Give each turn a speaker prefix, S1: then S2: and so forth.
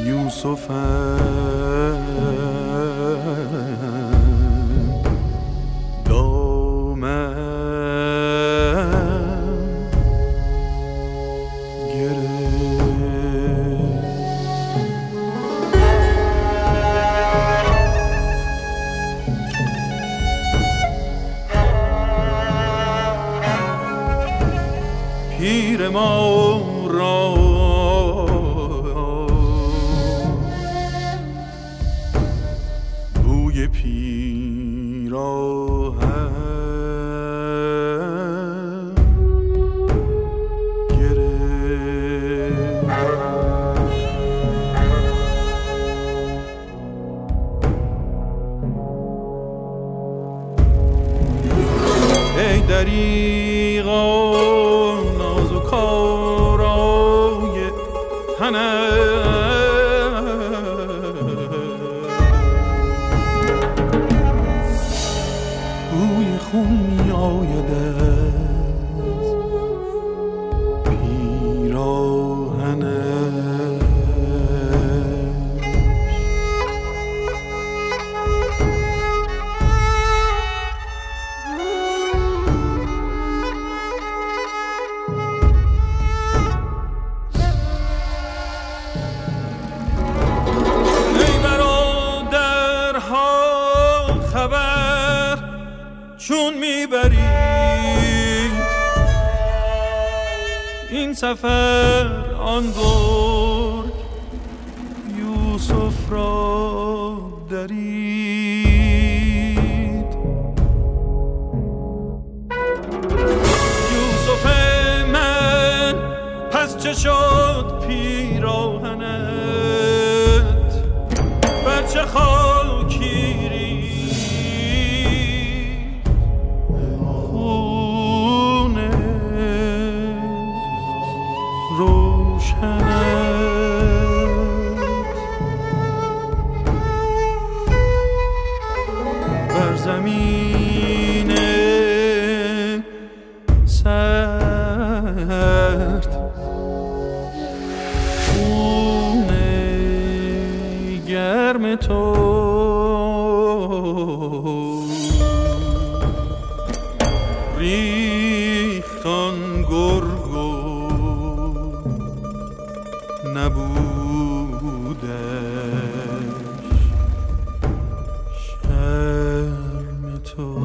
S1: یوسفم دامن پیر ما را بوی پیراهن گرفت. ای دریغا نازوکارای بوی خون می آید از پیراهنش. ای برادرها خبر چون میبرید این سفر آن گرگ یوسف را درید. یوسف من پس چه شد پیراهنت بر چه خاکی بر زمین سرد خون گرم تو ریخت آن گرگ و نبودش شرم تو.